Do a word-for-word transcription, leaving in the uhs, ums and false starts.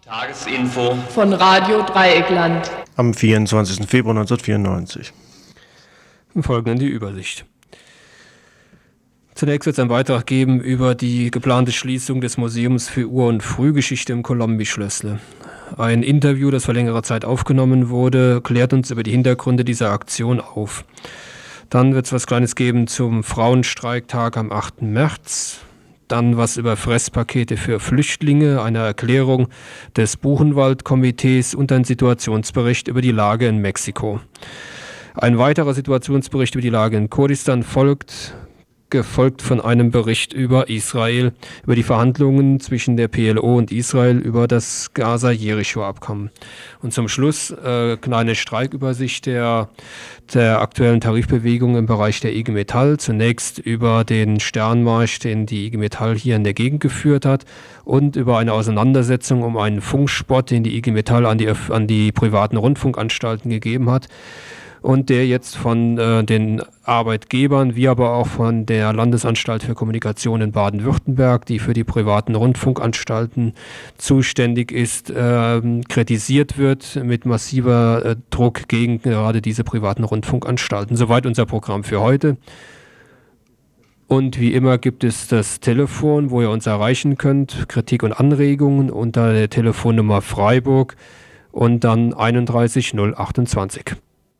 Tagesinfo von Radio Dreieckland am vierundzwanzigsten Februar neunzehnhundertvierundneunzig. Folgende die Übersicht. Zunächst wird es einen Beitrag geben über die geplante Schließung des Museums für Ur- und Frühgeschichte im Kolombi-Schlössle. Ein Interview, das vor längerer Zeit aufgenommen wurde, klärt uns über die Hintergründe dieser Aktion auf. Dann wird es was Kleines geben zum Frauenstreiktag am achten März. Dann was über Fresspakete für Flüchtlinge, eine Erklärung des Buchenwald-Komitees und ein Situationsbericht über die Lage in Mexiko. Ein weiterer Situationsbericht über die Lage in Kurdistan folgt, gefolgt von einem Bericht über Israel, über die Verhandlungen zwischen der P L O und Israel über das Gaza-Jericho-Abkommen. Und zum Schluss äh, eine Streikübersicht der, der aktuellen Tarifbewegung im Bereich der I G Metall. Zunächst über den Sternmarsch, den die I G Metall hier in der Gegend geführt hat, und über eine Auseinandersetzung um einen Funkspot, den die I G Metall an die, an die privaten Rundfunkanstalten gegeben hat. Und der jetzt von äh, den Arbeitgebern, wie aber auch von der Landesanstalt für Kommunikation in Baden-Württemberg, die für die privaten Rundfunkanstalten zuständig ist, äh, kritisiert wird mit massiver äh, Druck gegen gerade diese privaten Rundfunkanstalten. Soweit unser Programm für heute. Und wie immer gibt es das Telefon, wo ihr uns erreichen könnt, Kritik und Anregungen unter der Telefonnummer Freiburg und dann einunddreißig null achtundzwanzig.